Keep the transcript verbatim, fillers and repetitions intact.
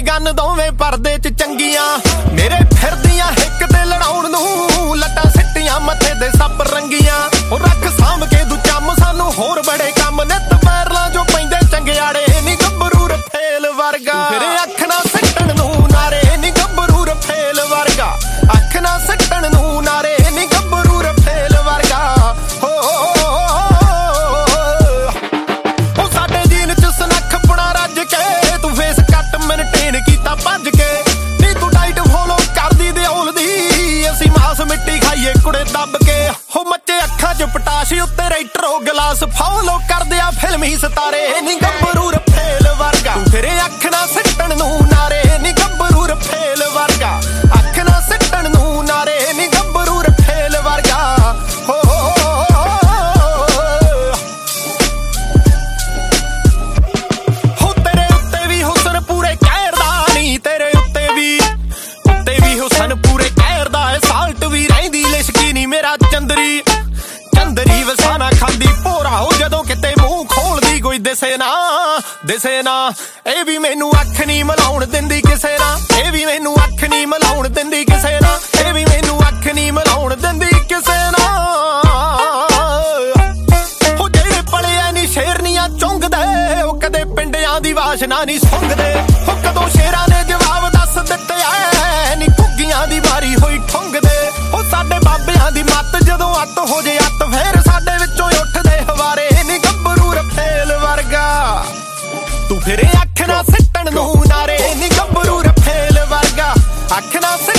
gun दोवें परदे च चंगियां मेरे फिरदियां हिक ते लड़ाउण नूं लट्टां सिट्टियां मथे दे सब रंगियां ओ रख साम के दू चम सानू होर बड़े कम नित पैरलां जो पैंदे चंगियाड़े नी गब्बरू रफेल वर्गा फिर अख ना सट्टण नूं नारे नी गब्बरू रफेल वर्गा अख ना सट्टण नूं नारे नी गब्बरू रफेल वर्गा हो ओ साडे जीन च सनखपणा रज के तू फेस कट मेनटेन कीता भज के नी तू डाइट फॉलो करदी दे औलदी असी मास मिट्टी खाइए कुड़े दब के हो मच्चे अखां च पटाशी उत्ते राइटरो गिलास फॉलो करदे आ फिल्मी सितारे नी गब्बरू रफेल वर्गा फिर अख ना सट्टण नूं नारे नी गब्बरू रफेल वर्गा अख ना सट्टण नूं नारे नी गब्बरू रफेल वर्गा हो हो तेरे उत्ते भी हुसन पूरे कहरदा नी तेरे उत्ते भी उत्ते भी हुसन पूरे कहरदा है साल्ट भी रहिंदी लिशकी नी मेरा चंदरी चंदरी वसाना खांदी भोरा हो जदों किते मूंह खोलदी कोई दिसे ना दिसे ना ए भी मैनू अख नहीं मिलाउण दिंदी किसे ना ए भी मैनू अख नहीं मिलाउण दिंदी किसे ना ए भी मैनू अख नहीं मिलाउण दिंदी किसे ना हो जेड़े पले ऐ नी शेरनियां चुंगदे ओ कदे पिंडियां दी वाशना नहीं सुंघदे हो कदों शेरां ने जवाब दस दित्ते ऐ नी घुग्गियां दी वारी होई ठुंगदे हो साडे बाबियां दी मत जदों अत हो जे अत फेर साडे विचों उठदे हवारे नी गब्बरू रफेल वर्गा तू फिर अख ना सट्टण नूं नारे नी गब्बरू रफेल वर्गा अख ना